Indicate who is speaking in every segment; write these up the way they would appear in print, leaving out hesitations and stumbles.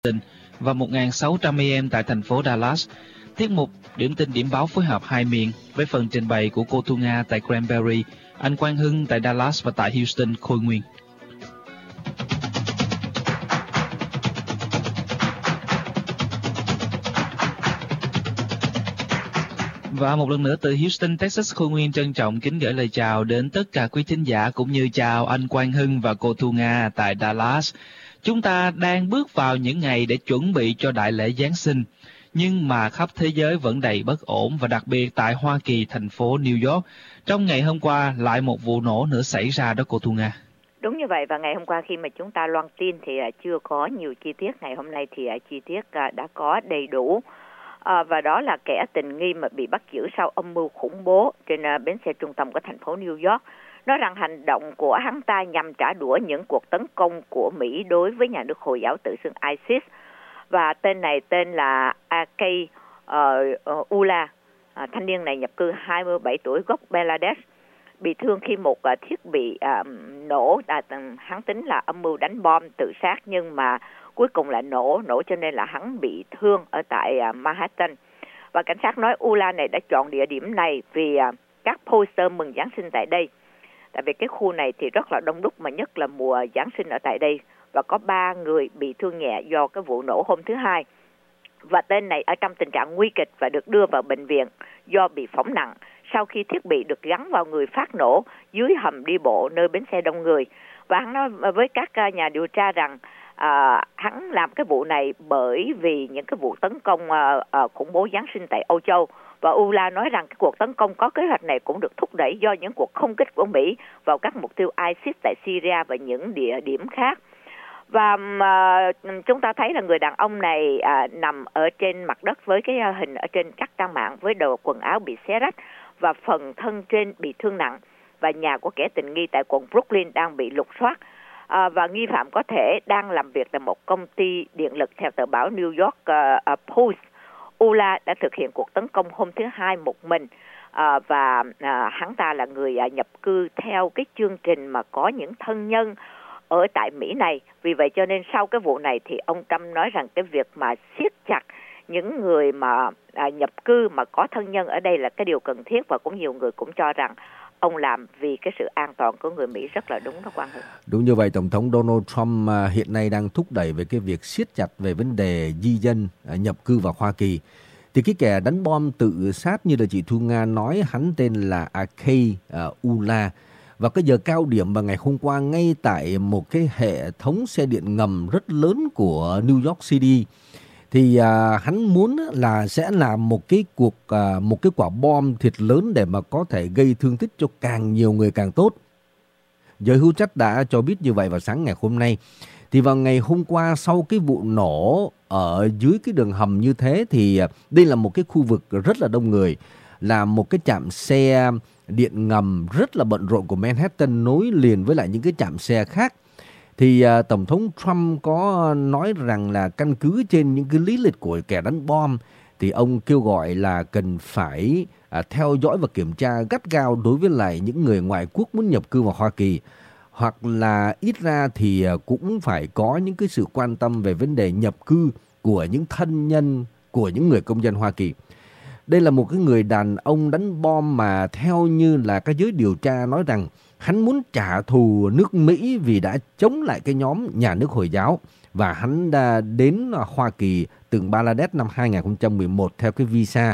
Speaker 1: và 1.600 em tại thành phố Dallas. Tiết mục Điểm tin điểm báo phối hợp hai miền với phần trình bày của cô Thu Nga tại Cranberry, anh Quang Hưng tại Dallas và tại Houston, Khôi Nguyên. Và một lần nữa từ Houston, Texas, Khôi Nguyên trân trọng kính gửi lời chào đến tất cả quý thính giả cũng như chào anh Quang Hưng và cô Thu Nga tại Dallas. Chúng ta đang bước vào những ngày để chuẩn bị cho đại lễ Giáng sinh, nhưng mà khắp thế giới vẫn đầy bất ổn và đặc biệt tại Hoa Kỳ, thành phố New York. Trong ngày hôm qua lại một vụ nổ nữa xảy ra đó cô Thu Nga.
Speaker 2: Đúng như vậy, và ngày hôm qua khi mà chúng ta loan tin thì chưa có nhiều chi tiết, ngày hôm nay thì chi tiết đã có đầy đủ. Và đó là kẻ tình nghi mà bị bắt giữ sau âm mưu khủng bố trên bến xe trung tâm của thành phố New York. Nói rằng hành động của hắn ta nhằm trả đũa những cuộc tấn công của Mỹ đối với nhà nước Hồi giáo tự xưng ISIS. Và tên này tên là Akay Ullah. Thanh niên này nhập cư 27 tuổi gốc Bangladesh, bị thương khi một thiết bị nổ, hắn tính là âm mưu đánh bom tự sát nhưng mà cuối cùng là nổ cho nên là hắn bị thương ở tại Manhattan. Và cảnh sát nói Ullah này đã chọn địa điểm này vì các poster mừng Giáng sinh tại đây. Tại vì cái khu này thì rất là đông đúc, mà nhất là mùa Giáng sinh ở tại đây. Và có 3 người bị thương nhẹ do cái vụ nổ hôm thứ Hai. Và tên này ở trong tình trạng nguy kịch và được đưa vào bệnh viện do bị phỏng nặng sau khi thiết bị được gắn vào người phát nổ dưới hầm đi bộ nơi bến xe đông người. Và hắn nói với các nhà điều tra rằng hắn làm cái vụ này bởi vì những cái vụ tấn công khủng bố Giáng sinh tại Âu Châu. Và Ullah nói rằng cái cuộc tấn công có kế hoạch này cũng được thúc đẩy do những cuộc không kích của Mỹ vào các mục tiêu ISIS tại Syria và những địa điểm khác. Và chúng ta thấy là người đàn ông này nằm ở trên mặt đất với cái hình ở trên các trang mạng với đồ quần áo bị xé rách và phần thân trên bị thương nặng. Và nhà của kẻ tình nghi tại quận Brooklyn đang bị lục soát. Và nghi phạm có thể đang làm việc tại một công ty điện lực theo tờ báo New York Post. Ullah đã thực hiện cuộc tấn công hôm thứ Hai một mình và hắn ta là người nhập cư theo cái chương trình mà có những thân nhân ở tại Mỹ này. Vì vậy cho nên sau cái vụ này thì ông Trump nói rằng cái việc mà siết chặt những người mà nhập cư mà có thân nhân ở đây là cái điều cần thiết, và cũng nhiều người cũng cho rằng ông làm vì cái sự an toàn của người Mỹ rất là đúng đó Quang Hưng.
Speaker 3: Đúng như vậy, Tổng thống Donald Trump hiện nay đang thúc đẩy về cái việc siết chặt về vấn đề di dân nhập cư vào Hoa Kỳ. Thì cái kẻ đánh bom tự sát như là chị Thu Nga nói, hắn tên là Akay Ullah. Và cái giờ cao điểm vào ngày hôm qua, ngay tại một cái hệ thống xe điện ngầm rất lớn của New York City, thì hắn muốn là sẽ làm một cái quả bom thiệt lớn để mà có thể gây thương tích cho càng nhiều người càng tốt. Giới hữu trách đã cho biết như vậy vào sáng ngày hôm nay. Thì vào ngày hôm qua, sau cái vụ nổ ở dưới cái đường hầm như thế, thì đây là một cái khu vực rất là đông người, là một cái trạm xe điện ngầm rất là bận rộn của Manhattan nối liền với lại những cái trạm xe khác. Thì Tổng thống Trump có nói rằng là căn cứ trên những cái lý lịch của kẻ đánh bom thì ông kêu gọi là cần phải theo dõi và kiểm tra gắt gao đối với lại những người ngoại quốc muốn nhập cư vào Hoa Kỳ, hoặc là ít ra thì cũng phải có những cái sự quan tâm về vấn đề nhập cư của những thân nhân của những người công dân Hoa Kỳ. Đây là một cái người đàn ông đánh bom mà theo như là các giới điều tra nói rằng hắn muốn trả thù nước Mỹ vì đã chống lại cái nhóm nhà nước Hồi giáo, và hắn đã đến Hoa Kỳ từ Bangladesh năm 2011 theo cái visa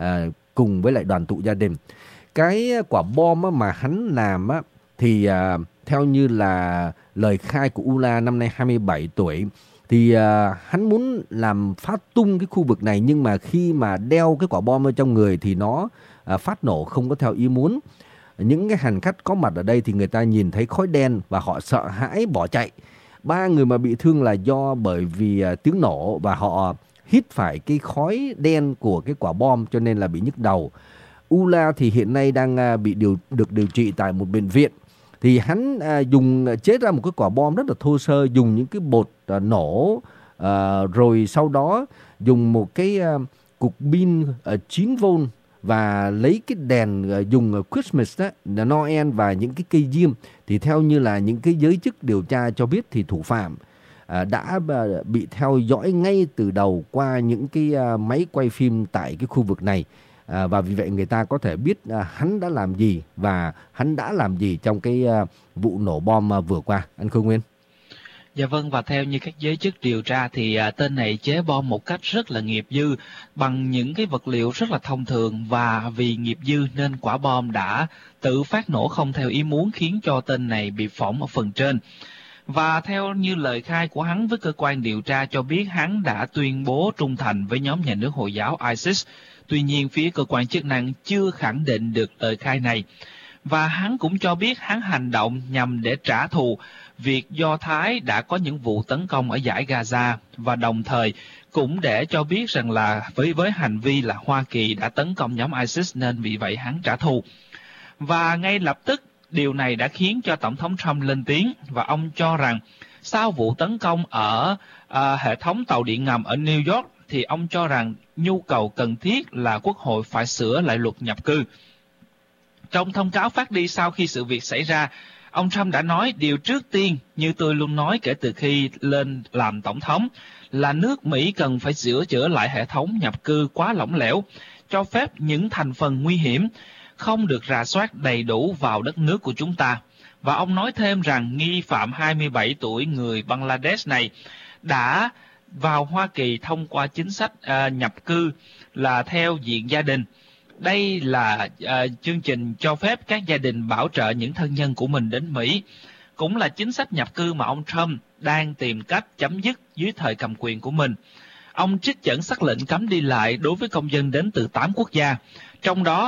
Speaker 3: cùng với lại đoàn tụ gia đình. Cái quả bom mà hắn làm thì theo như là lời khai của Ullah năm nay 27 tuổi, thì hắn muốn làm phát tung cái khu vực này, nhưng mà khi mà đeo cái quả bom ở trong người thì nó phát nổ không có theo ý muốn. Những cái hành khách có mặt ở đây thì người ta nhìn thấy khói đen và họ sợ hãi bỏ chạy. 3 người mà bị thương là do bởi vì tiếng nổ và họ hít phải cái khói đen của cái quả bom cho nên là bị nhức đầu. Ullah thì hiện nay đang được điều trị tại một bệnh viện. Thì hắn dùng chế ra một cái quả bom rất là thô sơ, dùng những cái bột nổ, rồi sau đó dùng một cái cục pin 9V và lấy cái đèn dùng Christmas đó, Noel và những cái cây diêm. Thì theo như là những cái giới chức điều tra cho biết thì thủ phạm đã bị theo dõi ngay từ đầu qua những cái máy quay phim tại cái khu vực này. Và vì vậy người ta có thể biết hắn đã làm gì và hắn đã làm gì trong cái vụ nổ bom vừa qua. Anh Khương Nguyên.
Speaker 1: Dạ vâng, và theo như các giới chức điều tra thì tên này chế bom một cách rất là nghiệp dư bằng những cái vật liệu rất là thông thường, và vì nghiệp dư nên quả bom đã tự phát nổ không theo ý muốn, khiến cho tên này bị phỏng ở phần trên. Và theo như lời khai của hắn với cơ quan điều tra cho biết, hắn đã tuyên bố trung thành với nhóm nhà nước Hồi giáo ISIS. Tuy nhiên, phía cơ quan chức năng chưa khẳng định được lời khai này. Và hắn cũng cho biết hắn hành động nhằm để trả thù việc Do Thái đã có những vụ tấn công ở dải Gaza, và đồng thời cũng để cho biết rằng là với hành vi là Hoa Kỳ đã tấn công nhóm ISIS nên vì vậy hắn trả thù. Và ngay lập tức điều này đã khiến cho Tổng thống Trump lên tiếng, và ông cho rằng sau vụ tấn công ở hệ thống tàu điện ngầm ở New York thì ông cho rằng nhu cầu cần thiết là Quốc hội phải sửa lại luật nhập cư. Trong thông cáo phát đi sau khi sự việc xảy ra, ông Trump đã nói điều trước tiên, như tôi luôn nói kể từ khi lên làm tổng thống, là nước Mỹ cần phải sửa chữa lại hệ thống nhập cư quá lỏng lẻo, cho phép những thành phần nguy hiểm không được rà soát đầy đủ vào đất nước của chúng ta. Và ông nói thêm rằng nghi phạm 27 tuổi người Bangladesh này đã vào Hoa Kỳ thông qua chính sách nhập cư là theo diện gia đình. Đây là chương trình cho phép các gia đình bảo trợ những thân nhân của mình đến Mỹ. Cũng là chính sách nhập cư mà ông Trump đang tìm cách chấm dứt dưới thời cầm quyền của mình. Ông trích dẫn sắc lệnh cấm đi lại đối với công dân đến từ 8 quốc gia, trong đó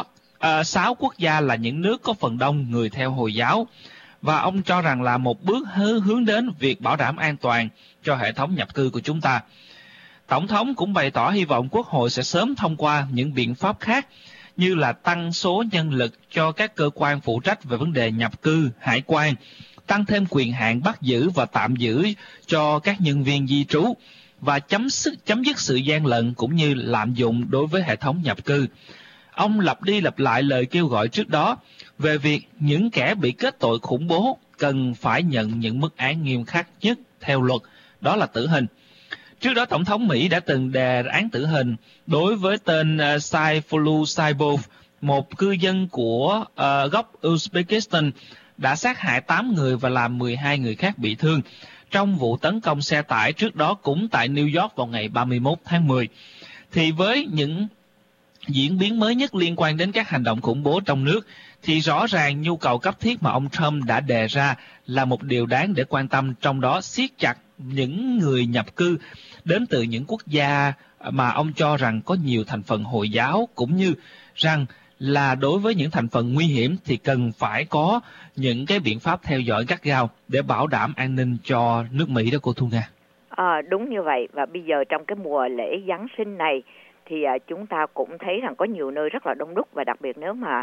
Speaker 1: 6 quốc gia là những nước có phần đông người theo Hồi giáo. Và ông cho rằng là một bước hướng đến việc bảo đảm an toàn cho hệ thống nhập cư của chúng ta. Tổng thống cũng bày tỏ hy vọng Quốc hội sẽ sớm thông qua những biện pháp khác, như là tăng số nhân lực cho các cơ quan phụ trách về vấn đề nhập cư, hải quan, tăng thêm quyền hạn bắt giữ và tạm giữ cho các nhân viên di trú, và chấm dứt sự gian lận cũng như lạm dụng đối với hệ thống nhập cư. Ông lặp đi lặp lại lời kêu gọi trước đó về việc những kẻ bị kết tội khủng bố cần phải nhận những mức án nghiêm khắc nhất theo luật, đó là tử hình. Trước đó, Tổng thống Mỹ đã từng đề án tử hình đối với tên Saifullah Saipov, một cư dân của gốc Uzbekistan, đã sát hại 8 người và làm 12 người khác bị thương trong vụ tấn công xe tải trước đó cũng tại New York vào ngày 31 tháng 10. Thì với những diễn biến mới nhất liên quan đến các hành động khủng bố trong nước, thì rõ ràng nhu cầu cấp thiết mà ông Trump đã đề ra là một điều đáng để quan tâm, trong đó siết chặt những người nhập cư đến từ những quốc gia mà ông cho rằng có nhiều thành phần Hồi giáo, cũng như rằng là đối với những thành phần nguy hiểm thì cần phải có những cái biện pháp theo dõi gắt gao để bảo đảm an ninh cho nước Mỹ đó cô Thu Nga.
Speaker 2: Đúng như vậy, và bây giờ trong cái mùa lễ Giáng sinh này thì chúng ta cũng thấy rằng có nhiều nơi rất là đông đúc, và đặc biệt nếu mà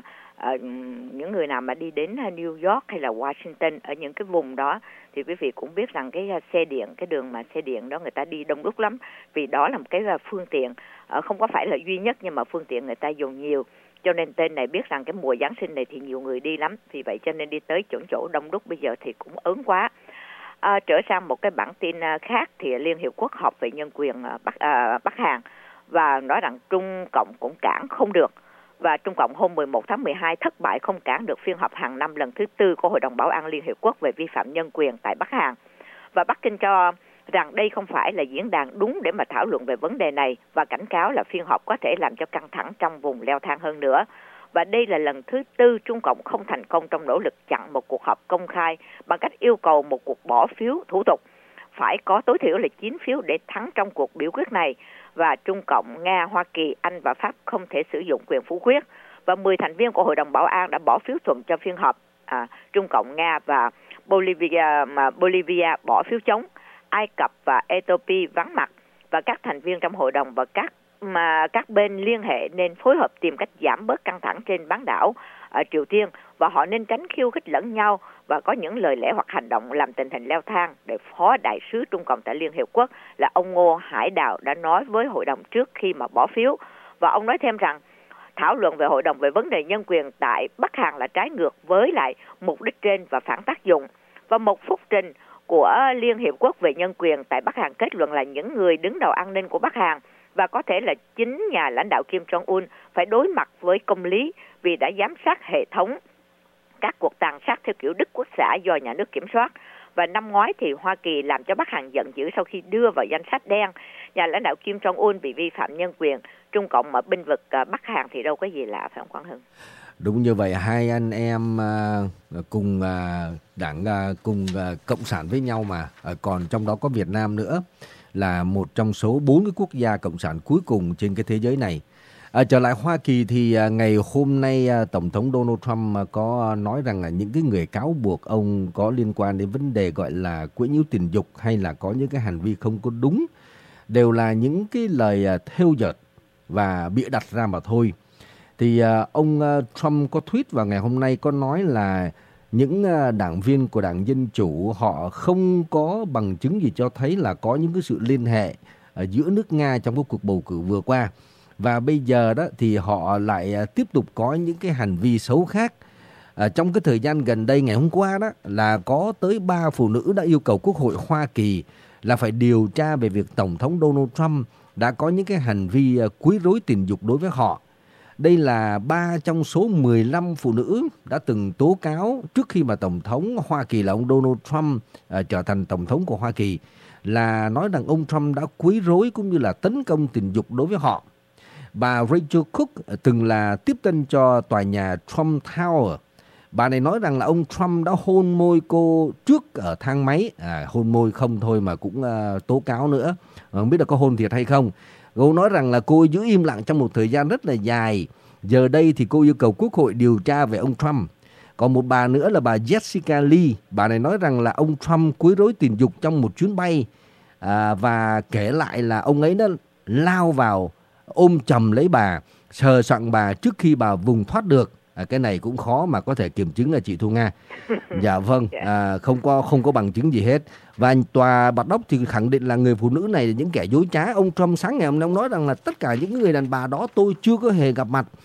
Speaker 2: những người nào mà đi đến New York hay là Washington, ở những cái vùng đó thì quý vị cũng biết rằng cái xe điện, cái đường mà xe điện đó người ta đi đông đúc lắm, vì đó là một cái phương tiện không có phải là duy nhất, nhưng mà phương tiện người ta dùng nhiều, cho nên tên này biết rằng cái mùa Giáng sinh này thì nhiều người đi lắm, vì vậy cho nên đi tới chỗ đông đúc bây giờ thì cũng ớn quá. Trở sang một cái bản tin khác thì Liên Hiệp Quốc họp về nhân quyền Bắc Hàn và nói rằng Trung Cộng cũng cản không được. Và Trung Cộng hôm 11 tháng 12 thất bại không cản được phiên họp hàng năm lần thứ 4 của Hội đồng Bảo an Liên Hiệp Quốc về vi phạm nhân quyền tại Bắc Hàn. Và Bắc Kinh cho rằng đây không phải là diễn đàn đúng để mà thảo luận về vấn đề này, và cảnh cáo là phiên họp có thể làm cho căng thẳng trong vùng leo thang hơn nữa. Và đây là lần thứ 4 Trung Cộng không thành công trong nỗ lực chặn một cuộc họp công khai bằng cách yêu cầu một cuộc bỏ phiếu thủ tục. Phải có tối thiểu là 9 phiếu để thắng trong cuộc biểu quyết này. Và Trung Cộng, Nga, Hoa Kỳ, Anh và Pháp không thể sử dụng quyền phủ quyết. Và 10 thành viên của Hội đồng Bảo an đã bỏ phiếu thuận cho phiên họp. Trung Cộng, Nga và Bolivia bỏ phiếu chống. Ai Cập và Ethiopia vắng mặt. Và các thành viên trong hội đồng và các bên liên hệ nên phối hợp tìm cách giảm bớt căng thẳng trên bán đảo Triều Tiên, và họ nên tránh khiêu khích lẫn nhau và có những lời lẽ hoặc hành động làm tình hình leo thang, để Phó Đại sứ Trung Cộng tại Liên Hiệp Quốc là ông Ngô Hải Đào đã nói với hội đồng trước khi mà bỏ phiếu. Và ông nói thêm rằng thảo luận về hội đồng về vấn đề nhân quyền tại Bắc Hàn là trái ngược với lại mục đích trên và phản tác dụng. Và một phúc trình của Liên Hiệp Quốc về Nhân quyền tại Bắc Hàn kết luận là những người đứng đầu an ninh của Bắc Hàn và có thể là chính nhà lãnh đạo Kim Jong-un phải đối mặt với công lý vì đã giám sát hệ thống các cuộc tàn sát theo kiểu Đức Quốc xã do nhà nước kiểm soát. Và năm ngoái thì Hoa Kỳ làm cho Bắc Hàn giận dữ sau khi đưa vào danh sách đen nhà lãnh đạo Kim Jong-un bị vi phạm nhân quyền. Trung Cộng ở binh vực Bắc Hàn thì đâu có gì lạ, phải không Quang Hưng?
Speaker 3: Đúng như vậy, hai anh em cùng đảng cùng cộng sản với nhau mà, còn trong đó có Việt Nam nữa, là một trong số 4 cái quốc gia cộng sản cuối cùng trên cái thế giới này. Trở lại Hoa Kỳ thì ngày hôm nay Tổng thống Donald Trump có nói rằng là những cái người cáo buộc ông có liên quan đến vấn đề gọi là quấy nhiễu tình dục hay là có những cái hành vi không có đúng đều là những cái lời thêu dệt và bịa đặt ra mà thôi. Thì ông Trump có tweet vào ngày hôm nay có nói là những đảng viên của Đảng Dân Chủ họ không có bằng chứng gì cho thấy là có những cái sự liên hệ giữa nước Nga trong cái cuộc bầu cử vừa qua. Và bây giờ đó thì họ lại tiếp tục có những cái hành vi xấu khác. Trong cái thời gian gần đây, ngày hôm qua đó là có tới 3 phụ nữ đã yêu cầu Quốc hội Hoa Kỳ là phải điều tra về việc Tổng thống Donald Trump đã có những cái hành vi quấy rối tình dục đối với họ. Đây là 3 trong số 15 phụ nữ đã từng tố cáo trước khi mà Tổng thống Hoa Kỳ là ông Donald Trump trở thành Tổng thống của Hoa Kỳ, là nói rằng ông Trump đã quấy rối cũng như là tấn công tình dục đối với họ. Bà Rachel Cook từng là tiếp tân cho tòa nhà Trump Tower. Bà này nói rằng là ông Trump đã hôn môi cô trước ở thang máy. Hôn môi không thôi mà cũng tố cáo nữa. Không biết là có hôn thiệt hay không. Cô nói rằng là cô giữ im lặng trong một thời gian rất là dài. Giờ đây thì cô yêu cầu Quốc hội điều tra về ông Trump. Còn một bà nữa là bà Jessica Lee. Bà này nói rằng là ông Trump quấy rối tình dục trong một chuyến bay. Và kể lại là ông ấy đã lao vào ôm chầm lấy bà, sờ soạng bà trước khi bà vùng thoát được. Cái này cũng khó mà có thể kiểm chứng là chị Thu Nga. Dạ vâng, không có bằng chứng gì hết. Và tòa Bạch Ốc thì khẳng định là người phụ nữ này là những kẻ dối trá. Ông Trump sáng ngày hôm nay ông nói rằng là tất cả những người đàn bà đó tôi chưa có hề gặp mặt.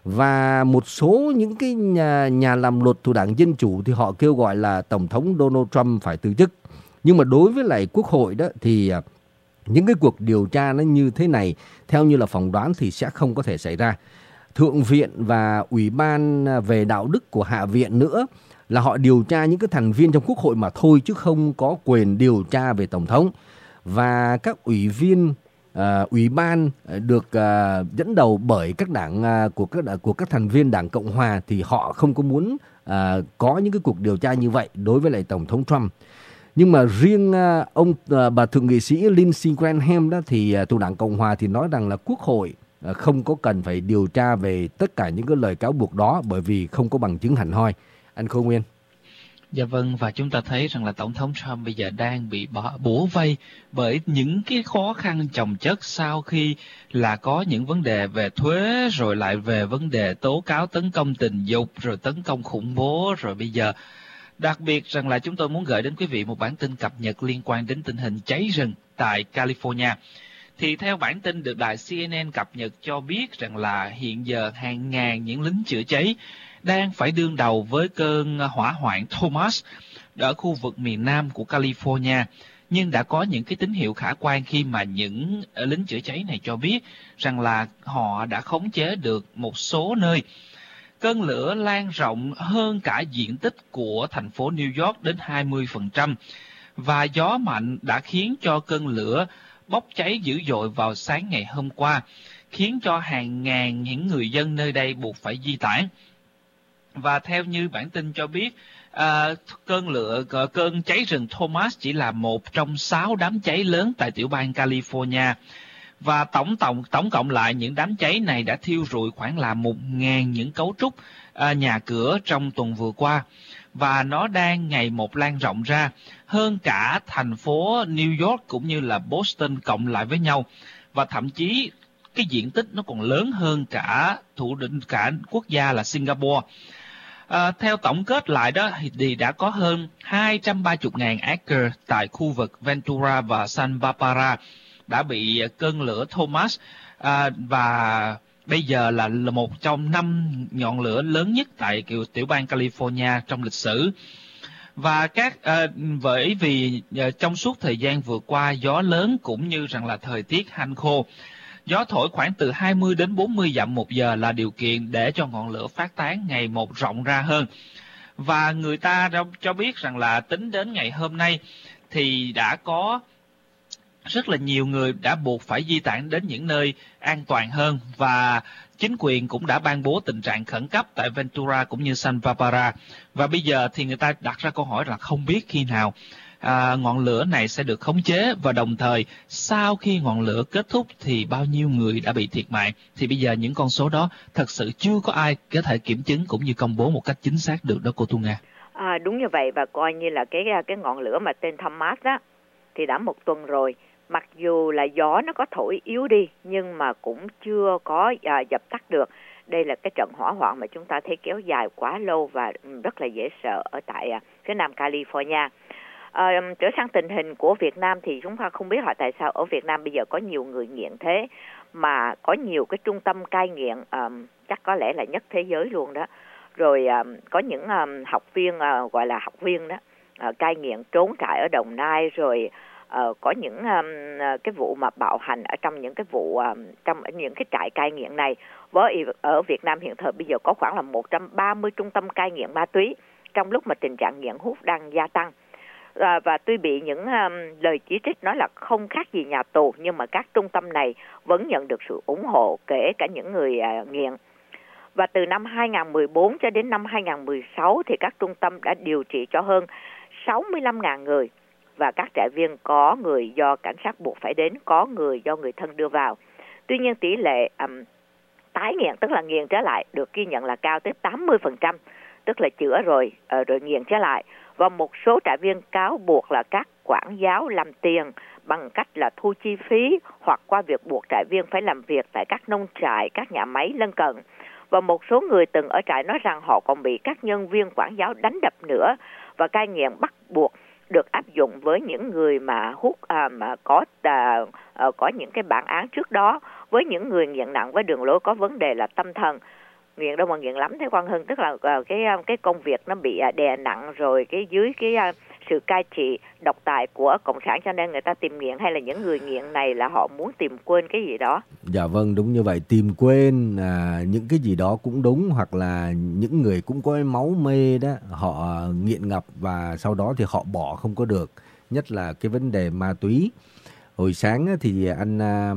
Speaker 3: Và một số những cái nhà làm luật thuộc Đảng Dân Chủ thì họ kêu gọi là Tổng thống Donald Trump phải từ chức. Nhưng mà đối với lại Quốc hội đó thì những cái cuộc điều tra nó như thế này, theo như là phỏng đoán thì sẽ không có thể xảy ra. Thượng viện và Ủy ban về đạo đức của Hạ viện nữa là họ điều tra những cái thành viên trong Quốc hội mà thôi, chứ không có quyền điều tra về Tổng thống. Và các ủy viên ủy ban được dẫn đầu bởi các đảng của các thành viên Đảng Cộng Hòa thì họ không có muốn có những cái cuộc điều tra như vậy đối với lại Tổng thống Trump. Nhưng mà riêng bà thượng nghị sĩ Lindsey Graham đó thì thuộc Đảng Cộng Hòa thì nói rằng là Quốc hội không có cần phải điều tra về tất cả những cái lời cáo buộc đó bởi vì không có bằng chứng hẳn hoi. Anh Khôi Nguyên.
Speaker 1: Dạ vâng, và chúng ta thấy rằng là Tổng thống Trump bây giờ đang bị bủa vây bởi những cái khó khăn chồng chất sau khi là có những vấn đề về thuế, rồi lại về vấn đề tố cáo tấn công tình dục, rồi tấn công khủng bố, rồi bây giờ đặc biệt rằng là chúng tôi muốn gửi đến quý vị một bản tin cập nhật liên quan đến tình hình cháy rừng tại California. Thì theo bản tin được đài CNN cập nhật cho biết rằng là hiện giờ hàng ngàn những lính chữa cháy đang phải đương đầu với cơn hỏa hoạn Thomas ở khu vực miền Nam của California. Nhưng đã có những cái tín hiệu khả quan khi mà những lính chữa cháy này cho biết rằng là họ đã khống chế được một số nơi. Cơn lửa lan rộng hơn cả diện tích của thành phố New York đến 20%. Và gió mạnh đã khiến cho cơn lửa bốc cháy dữ dội vào sáng ngày hôm qua, khiến cho hàng ngàn những người dân nơi đây buộc phải di tản. Và theo như bản tin cho biết, cơn cháy rừng Thomas chỉ là một trong 6 đám cháy lớn tại tiểu bang California. Và tổng cộng lại những đám cháy này đã thiêu rụi khoảng là 1.000 những cấu trúc nhà cửa trong tuần vừa qua. Và nó đang ngày một lan rộng ra hơn cả thành phố New York cũng như là Boston cộng lại với nhau. Và thậm chí cái diện tích nó còn lớn hơn cả cả quốc gia là Singapore. Theo tổng kết lại đó thì đã có hơn 230.000 acre tại khu vực Ventura và San Barbara đã bị cơn lửa Thomas và bây giờ là một trong 5 ngọn lửa lớn nhất tại tiểu bang California trong lịch sử. Và bởi vì trong suốt thời gian vừa qua gió lớn cũng như rằng là thời tiết hanh khô, gió thổi khoảng từ 20 đến 40 dặm một giờ là điều kiện để cho ngọn lửa phát tán ngày một rộng ra hơn. Và người ta cho biết rằng là tính đến ngày hôm nay thì đã có rất là nhiều người đã buộc phải di tản đến những nơi an toàn hơn, và chính quyền cũng đã ban bố tình trạng khẩn cấp tại Ventura cũng như San Barbara. Và bây giờ thì người ta đặt ra câu hỏi là không biết khi nào ngọn lửa này sẽ được khống chế, và đồng thời sau khi ngọn lửa kết thúc thì bao nhiêu người đã bị thiệt mạng. Thì bây giờ những con số đó thật sự chưa có ai có thể kiểm chứng cũng như công bố một cách chính xác được đó cô Thu Nga.
Speaker 2: Đúng như vậy, và coi như là cái ngọn lửa mà tên Thomas đó thì đã 1 tuần rồi. Mặc dù là gió nó có thổi yếu đi nhưng mà cũng chưa có dập tắt được. Đây là cái trận hỏa hoạn mà chúng ta thấy kéo dài quá lâu và rất là dễ sợ ở tại phía nam California. Trở sang tình hình của Việt Nam thì chúng ta không biết là tại sao ở Việt Nam bây giờ có nhiều người nghiện thế, mà có nhiều cái trung tâm cai nghiện chắc có lẽ là nhất thế giới luôn đó. Rồi có những học viên gọi là học viên đó cai nghiện trốn trại ở Đồng Nai, rồi có những cái vụ mà bạo hành ở trong những cái vụ trong những cái trại cai nghiện này. Với ở Việt Nam hiện thời bây giờ có khoảng là 130 trung tâm cai nghiện ma túy trong lúc mà tình trạng nghiện hút đang gia tăng. Và tuy bị những lời chỉ trích nói là không khác gì nhà tù, nhưng mà các trung tâm này vẫn nhận được sự ủng hộ kể cả những người nghiện. Và từ năm 2014 cho đến năm 2016 thì các trung tâm đã điều trị cho hơn 65.000 người. Và các trại viên có người do cảnh sát buộc phải đến, có người do người thân đưa vào. Tuy nhiên tỷ lệ tái nghiện, tức là nghiện trở lại, được ghi nhận là cao tới 80%, tức là chữa rồi nghiện trở lại. Và một số trại viên cáo buộc là các quản giáo làm tiền bằng cách là thu chi phí, hoặc qua việc buộc trại viên phải làm việc tại các nông trại, các nhà máy lân cận. Và một số người từng ở trại nói rằng họ còn bị các nhân viên quản giáo đánh đập nữa. Và cai nghiện bắt buộc được áp dụng với những người mà hút mà có những cái bản án trước đó, với những người nghiện nặng với đường lối có vấn đề là tâm thần. Nghiện đâu mà nghiện lắm thế Quang Hưng, tức là cái công việc nó bị đè nặng rồi dưới sự cai trị độc tài của cộng sản, cho nên người ta tìm nghiện, hay là những người nghiện này là họ muốn tìm quên cái gì đó.
Speaker 3: Dạ vâng, đúng như vậy, tìm quên những cái gì đó cũng đúng, hoặc là những người cũng có máu mê đó, họ nghiện ngập và sau đó thì họ bỏ không có được, nhất là cái vấn đề ma túy. Hồi sáng thì anh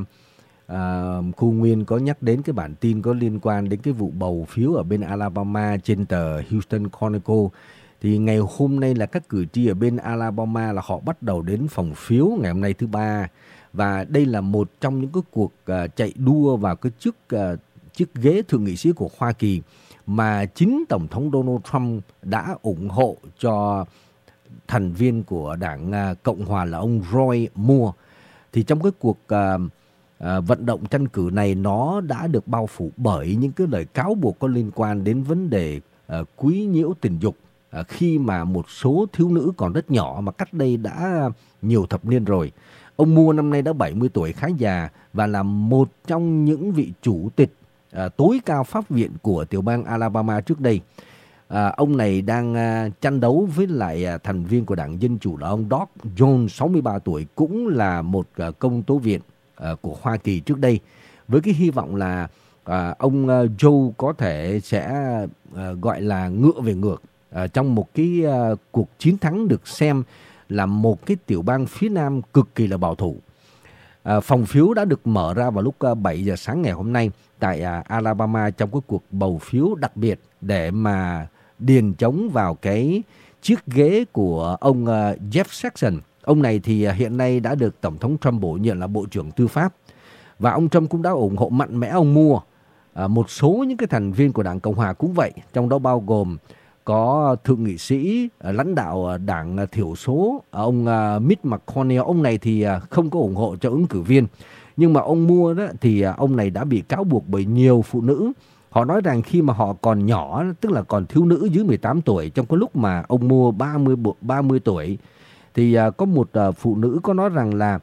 Speaker 3: Khu Nguyên có nhắc đến cái bản tin có liên quan đến cái vụ bầu phiếu ở bên Alabama trên tờ Houston Chronicle. Thì ngày hôm nay là các cử tri ở bên Alabama là họ bắt đầu đến phòng phiếu ngày hôm nay thứ Ba. Và đây là một trong những cái cuộc chạy đua vào cái chiếc ghế thượng nghị sĩ của Hoa Kỳ mà chính Tổng thống Donald Trump đã ủng hộ cho thành viên của đảng Cộng Hòa là ông Roy Moore. Thì trong cái cuộc vận động tranh cử này, nó đã được bao phủ bởi những cái lời cáo buộc có liên quan đến vấn đề quấy nhiễu tình dục, khi mà một số thiếu nữ còn rất nhỏ mà cách đây đã nhiều thập niên rồi. Ông Moore năm nay đã 70 tuổi, khá già, và là một trong những vị chủ tịch tối cao pháp viện của tiểu bang Alabama trước đây. Ông này đang tranh đấu với lại thành viên của đảng Dân Chủ là ông Doug Jones, 63 tuổi, cũng là một công tố viên của Hoa Kỳ trước đây, với cái hy vọng là ông Joe có thể sẽ gọi là ngựa về ngược trong một cái cuộc chiến thắng được xem là một cái tiểu bang phía Nam cực kỳ là bảo thủ. Phòng phiếu đã được mở ra vào lúc 7 giờ sáng ngày hôm nay tại Alabama trong cái cuộc bầu phiếu đặc biệt để mà điền trống vào cái chiếc ghế của ông Jeff Sessions. Ông này thì hiện nay đã được Tổng thống Trump bổ nhiệm là Bộ trưởng Tư pháp. Và ông Trump cũng đã ủng hộ mạnh mẽ ông Moore. Một số những cái thành viên của Đảng Cộng Hòa cũng vậy, trong đó bao gồm có thượng nghị sĩ, lãnh đạo đảng thiểu số, ông Mitch McConnell. Ông này thì không có ủng hộ cho ứng cử viên. Nhưng mà ông Moore đó thì ông này đã bị cáo buộc bởi nhiều phụ nữ. Họ nói rằng khi mà họ còn nhỏ, tức là còn thiếu nữ dưới 18 tuổi, trong cái lúc mà ông Moore 30 tuổi, thì có một phụ nữ có nói rằng là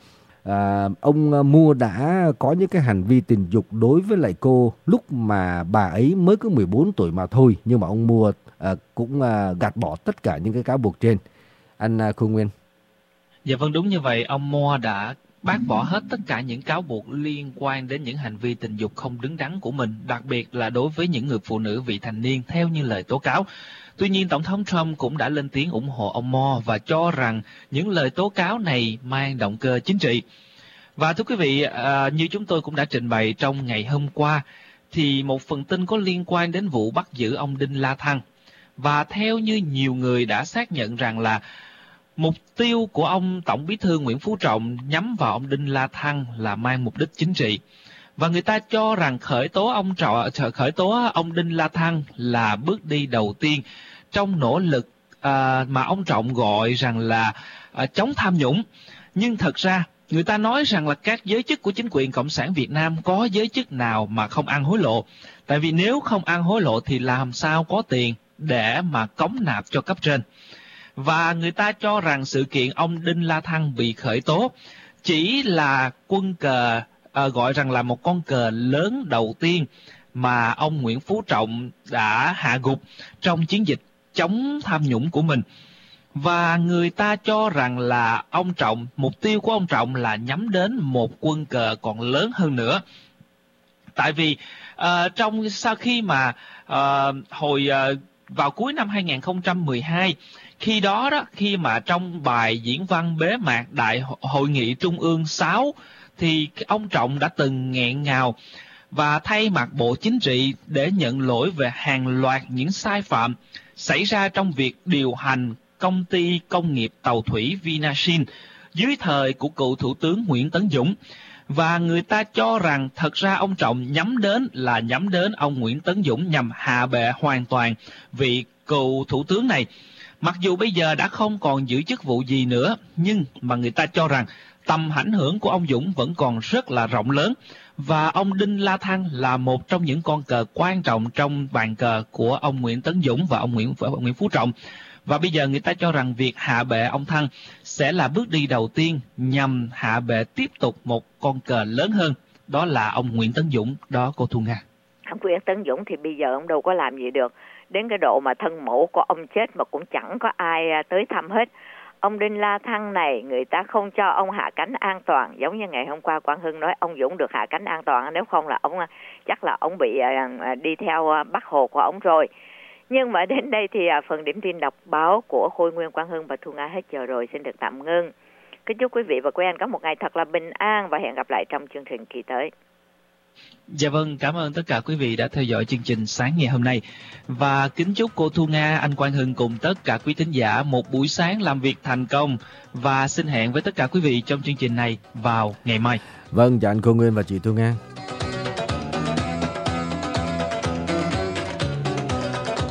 Speaker 3: ông Mua đã có những cái hành vi tình dục đối với lại cô lúc mà bà ấy mới có 14 tuổi mà thôi, nhưng mà ông Mua cũng gạt bỏ tất cả những cái cáo buộc trên. Anh Khương Nguyên.
Speaker 1: Dạ vâng, đúng như vậy. Ông Moore đã bác bỏ hết tất cả những cáo buộc liên quan đến những hành vi tình dục không đứng đắn của mình, đặc biệt là đối với những người phụ nữ vị thành niên theo như lời tố cáo. Tuy nhiên, Tổng thống Trump cũng đã lên tiếng ủng hộ ông Moore và cho rằng những lời tố cáo này mang động cơ chính trị. Và thưa quý vị, như chúng tôi cũng đã trình bày trong ngày hôm qua, thì một phần tin có liên quan đến vụ bắt giữ ông Đinh La Thăng. Và theo như nhiều người đã xác nhận rằng là mục tiêu của ông Tổng Bí thư Nguyễn Phú Trọng nhắm vào ông Đinh La Thăng là mang mục đích chính trị. Và người ta cho rằng khởi tố ông Đinh La Thăng là bước đi đầu tiên trong nỗ lực mà ông Trọng gọi rằng là chống tham nhũng. Nhưng thật ra người ta nói rằng là các giới chức của chính quyền Cộng sản Việt Nam có giới chức nào mà không ăn hối lộ. Tại vì nếu không ăn hối lộ thì làm sao có tiền để mà cống nạp cho cấp trên. Và người ta cho rằng sự kiện ông Đinh La Thăng bị khởi tố chỉ là quân cờ, gọi rằng là một con cờ lớn đầu tiên mà ông Nguyễn Phú Trọng đã hạ gục trong chiến dịch chống tham nhũng của mình. Và người ta cho rằng là mục tiêu của ông Trọng là nhắm đến một quân cờ còn lớn hơn nữa. Tại vì sau khi mà vào cuối năm 2012, khi mà trong bài diễn văn bế mạc Hội nghị Trung ương 6, thì ông Trọng đã từng nghẹn ngào và thay mặt Bộ Chính trị để nhận lỗi về hàng loạt những sai phạm xảy ra trong việc điều hành công ty công nghiệp tàu thủy Vinasin dưới thời của cựu Thủ tướng Nguyễn Tấn Dũng. Và người ta cho rằng thật ra ông Trọng nhắm đến ông Nguyễn Tấn Dũng nhằm hạ bệ hoàn toàn vị cựu thủ tướng này. Mặc dù bây giờ đã không còn giữ chức vụ gì nữa, nhưng mà người ta cho rằng tầm ảnh hưởng của ông Dũng vẫn còn rất là rộng lớn. Và ông Đinh La Thăng là một trong những con cờ quan trọng trong bàn cờ của ông Nguyễn Tấn Dũng và ông Nguyễn Phú Trọng. Và bây giờ người ta cho rằng việc hạ bệ ông Thăng sẽ là bước đi đầu tiên nhằm hạ bệ tiếp tục một con cờ lớn hơn, đó là ông Nguyễn Tấn Dũng, đó cô Thu Nga.
Speaker 2: Ông Nguyễn Tấn Dũng thì bây giờ ông đâu có làm gì được, đến cái độ mà thân mẫu của ông chết mà cũng chẳng có ai tới thăm hết. Ông Đinh La Thăng này, người ta không cho ông hạ cánh an toàn, giống như ngày hôm qua Quang Hưng nói ông Dũng được hạ cánh an toàn, nếu không là chắc là ông bị đi theo Bác Hồ của ông rồi. Nhưng mà đến đây thì phần điểm tin đọc báo của Khôi Nguyên, Quang Hưng và Thu Nga hết giờ rồi, xin được tạm ngưng. Kính chúc quý vị và quý anh có một ngày thật là bình an và hẹn gặp lại trong chương trình kỳ tới.
Speaker 1: Dạ vâng, cảm ơn tất cả quý vị đã theo dõi chương trình sáng ngày hôm nay. Và kính chúc cô Thu Nga, anh Quang Hưng cùng tất cả quý thính giả một buổi sáng làm việc thành công. Và xin hẹn với tất cả quý vị trong chương trình này vào ngày mai.
Speaker 3: Vâng, chào anh Cô Nguyên và chị Thu Nga.